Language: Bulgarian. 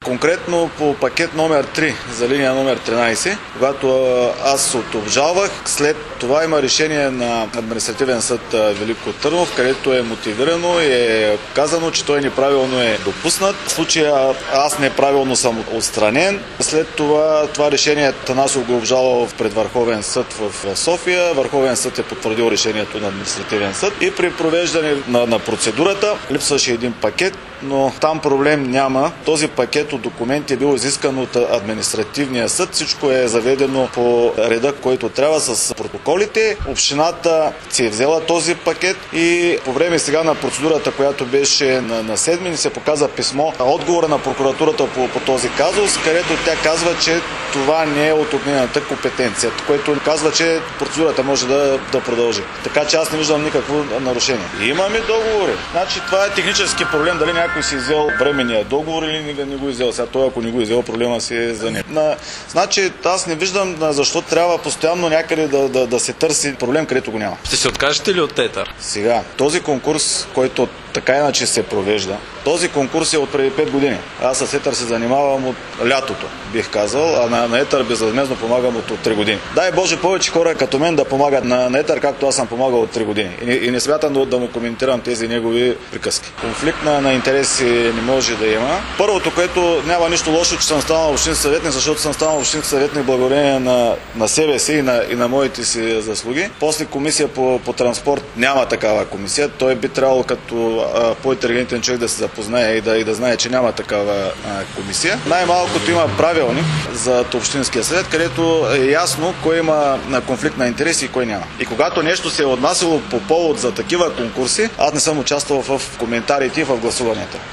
Конкретно по пакет номер 3 за линия номер 13, когато аз обжалвах, след това има решение на Административен съд Велико Търново, където е мотивирано и е казано, че той неправилно е допуснат. В случая аз неправилно съм отстранен. След това решение Танасов го обжалвал пред Върховен съд в София. Върховен съд е потвърдил решението на Административен съд и при провеждане на процедурата липсваше един пакет, но там проблем няма. Този пакет от документи е бил изискан от Административния съд. Всичко е заведено по реда, който трябва с протоколите. Общината си е взела този пакет и по време сега на процедурата, която беше на 7, ни се показа писмо, отговора на прокуратурата по този казус, където тя казва, че това не е от нейната компетенция, което казва, че процедурата може да продължи. Така че аз не виждам никакво нарушение. Имаме договори. Значи това е технически проблем, дали някой си взел временния договор или не го взел. Сега той, ако не го взел, проблема си е за него. Значи аз не виждам защо трябва постоянно някъде да се търси проблем, където го няма. Ще се откажете ли от Тетър? Сега, този конкурс, който така иначе се провежда, този конкурс е от преди 5 години. Аз с Етър се занимавам от лятото, бих казал, а на Етър безвъзмездно помагам от 3 години. Дай Боже повече хора като мен да помагат на Етър, както аз съм помагал от 3 години. И не смятам да му коментирам тези негови приказки. Конфликт на интереси не може да има. Първото, което няма нищо лошо, че съм станал общински съветник, защото съм станал общински съветник благодарение на себе си и на моите си заслуги. После комисия по транспорт няма такава комисия. Той би трябвало като по-интелигентен човек да се запознае и да знае, че няма такава комисия. Най-малкото има правилник за общинския съвет, където е ясно кой има конфликт на интереси и кой няма. И когато нещо се е отнасяло по повод за такива конкурси, аз не съм участвал в коментарите и в гласуванията.